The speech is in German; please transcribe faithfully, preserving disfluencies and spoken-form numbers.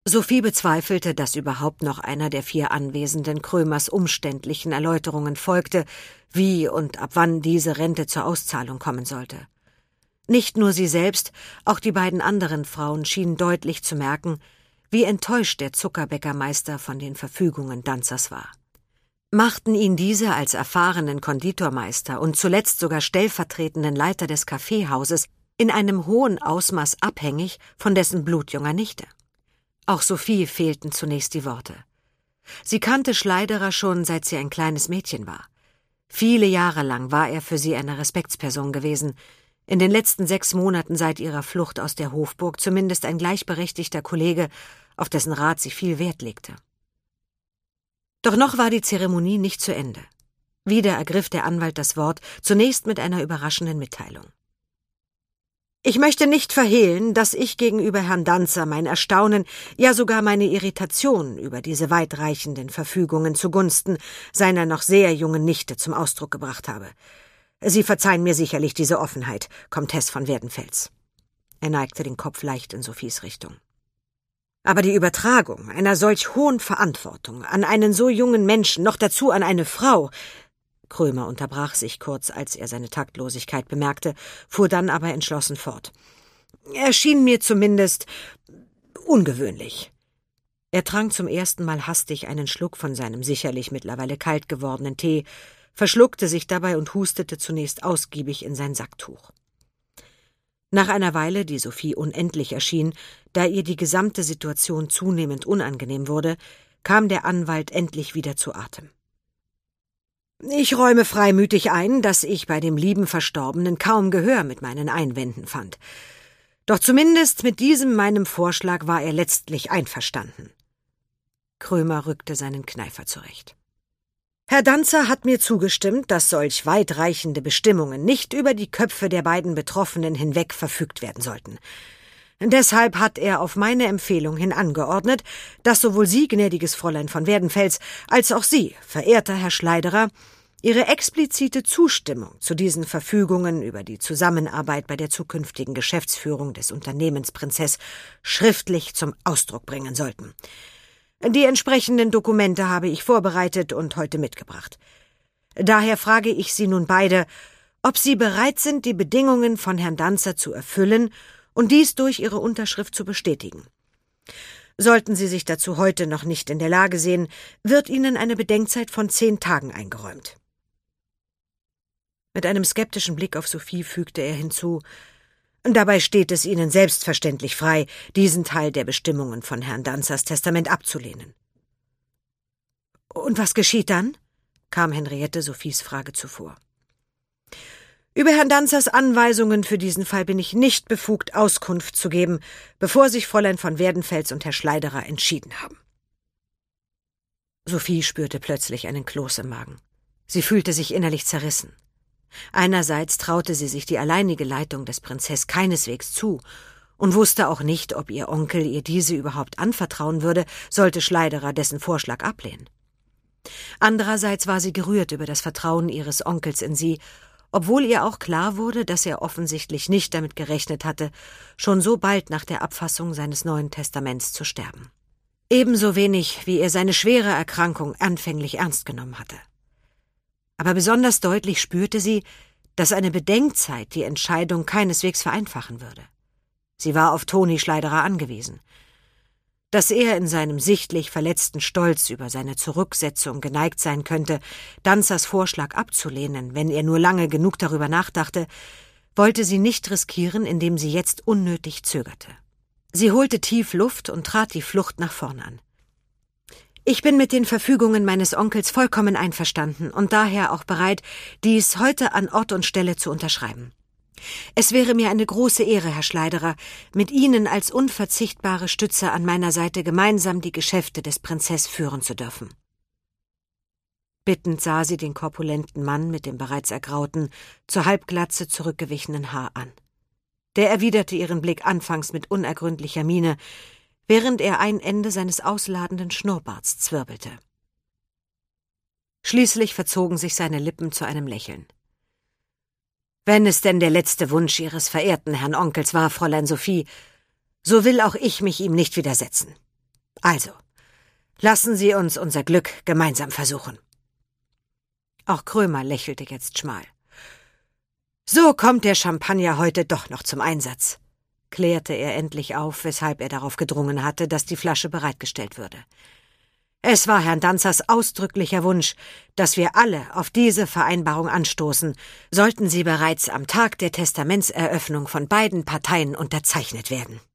Sophie bezweifelte, dass überhaupt noch einer der vier Anwesenden Krömers umständlichen Erläuterungen folgte, wie und ab wann diese Rente zur Auszahlung kommen sollte. Nicht nur sie selbst, auch die beiden anderen Frauen schienen deutlich zu merken, wie enttäuscht der Zuckerbäckermeister von den Verfügungen Danzers war. Machten ihn diese als erfahrenen Konditormeister und zuletzt sogar stellvertretenden Leiter des Kaffeehauses in einem hohen Ausmaß abhängig von dessen blutjunger Nichte. Auch Sophie fehlten zunächst die Worte. Sie kannte Schleiderer schon, seit sie ein kleines Mädchen war. Viele Jahre lang war er für sie eine Respektsperson gewesen, in den letzten sechs Monaten seit ihrer Flucht aus der Hofburg zumindest ein gleichberechtigter Kollege, auf dessen Rat sie viel Wert legte. Doch noch war die Zeremonie nicht zu Ende. Wieder ergriff der Anwalt das Wort, zunächst mit einer überraschenden Mitteilung. »Ich möchte nicht verhehlen, dass ich gegenüber Herrn Danzer mein Erstaunen, ja sogar meine Irritation über diese weitreichenden Verfügungen zugunsten seiner noch sehr jungen Nichte zum Ausdruck gebracht habe. Sie verzeihen mir sicherlich diese Offenheit, Komtesse von Werdenfels.« Er neigte den Kopf leicht in Sophies Richtung. »Aber die Übertragung einer solch hohen Verantwortung an einen so jungen Menschen, noch dazu an eine Frau«, Krömer unterbrach sich kurz, als er seine Taktlosigkeit bemerkte, fuhr dann aber entschlossen fort. »Erschien mir zumindest ungewöhnlich.« Er trank zum ersten Mal hastig einen Schluck von seinem sicherlich mittlerweile kalt gewordenen Tee, verschluckte sich dabei und hustete zunächst ausgiebig in sein Sacktuch. Nach einer Weile, die Sophie unendlich erschien, da ihr die gesamte Situation zunehmend unangenehm wurde, kam der Anwalt endlich wieder zu Atem. »Ich räume freimütig ein, dass ich bei dem lieben Verstorbenen kaum Gehör mit meinen Einwänden fand. Doch zumindest mit diesem meinem Vorschlag war er letztlich einverstanden.« Krömer rückte seinen Kneifer zurecht. »Herr Danzer hat mir zugestimmt, dass solch weitreichende Bestimmungen nicht über die Köpfe der beiden Betroffenen hinweg verfügt werden sollten. Deshalb hat er auf meine Empfehlung hin angeordnet, dass sowohl Sie, gnädiges Fräulein von Werdenfels, als auch Sie, verehrter Herr Schleiderer, Ihre explizite Zustimmung zu diesen Verfügungen über die Zusammenarbeit bei der zukünftigen Geschäftsführung des Unternehmens Prinzess schriftlich zum Ausdruck bringen sollten. Die entsprechenden Dokumente habe ich vorbereitet und heute mitgebracht. Daher frage ich Sie nun beide, ob Sie bereit sind, die Bedingungen von Herrn Danzer zu erfüllen und dies durch Ihre Unterschrift zu bestätigen. Sollten Sie sich dazu heute noch nicht in der Lage sehen, wird Ihnen eine Bedenkzeit von zehn Tagen eingeräumt.« Mit einem skeptischen Blick auf Sophie fügte er hinzu, »Dabei steht es Ihnen selbstverständlich frei, diesen Teil der Bestimmungen von Herrn Danzers Testament abzulehnen.« »Und was geschieht dann?« kam Henriette Sophies Frage zuvor. »Über Herrn Danzers Anweisungen für diesen Fall bin ich nicht befugt, Auskunft zu geben, bevor sich Fräulein von Werdenfels und Herr Schleiderer entschieden haben.« Sophie spürte plötzlich einen Kloß im Magen. Sie fühlte sich innerlich zerrissen. Einerseits traute sie sich die alleinige Leitung des Prinzess keineswegs zu und wusste auch nicht, ob ihr Onkel ihr diese überhaupt anvertrauen würde, sollte Schleiderer dessen Vorschlag ablehnen. Andererseits war sie gerührt über das Vertrauen ihres Onkels in sie, obwohl ihr auch klar wurde, dass er offensichtlich nicht damit gerechnet hatte, schon so bald nach der Abfassung seines Neuen Testaments zu sterben. Ebenso wenig, wie er seine schwere Erkrankung anfänglich ernst genommen hatte. Aber besonders deutlich spürte sie, dass eine Bedenkzeit die Entscheidung keineswegs vereinfachen würde. Sie war auf Toni Schleiderer angewiesen. Dass er in seinem sichtlich verletzten Stolz über seine Zurücksetzung geneigt sein könnte, Danzers Vorschlag abzulehnen, wenn er nur lange genug darüber nachdachte, wollte sie nicht riskieren, indem sie jetzt unnötig zögerte. Sie holte tief Luft und trat die Flucht nach vorn an. »Ich bin mit den Verfügungen meines Onkels vollkommen einverstanden und daher auch bereit, dies heute an Ort und Stelle zu unterschreiben. Es wäre mir eine große Ehre, Herr Schleiderer, mit Ihnen als unverzichtbare Stütze an meiner Seite gemeinsam die Geschäfte des Prinzess führen zu dürfen.« Bittend sah sie den korpulenten Mann mit dem bereits ergrauten, zur Halbglatze zurückgewichenen Haar an. Der erwiderte ihren Blick anfangs mit unergründlicher Miene, während er ein Ende seines ausladenden Schnurrbarts zwirbelte. Schließlich verzogen sich seine Lippen zu einem Lächeln. »Wenn es denn der letzte Wunsch Ihres verehrten Herrn Onkels war, Fräulein Sophie, so will auch ich mich ihm nicht widersetzen. Also, lassen Sie uns unser Glück gemeinsam versuchen. Auch Krömer lächelte jetzt schmal. So kommt der Champagner heute doch noch zum Einsatz, klärte er endlich auf, weshalb er darauf gedrungen hatte, dass die Flasche bereitgestellt würde. Es war Herrn Danzers ausdrücklicher Wunsch, dass wir alle auf diese Vereinbarung anstoßen, sollten sie bereits am Tag der Testamentseröffnung von beiden Parteien unterzeichnet werden.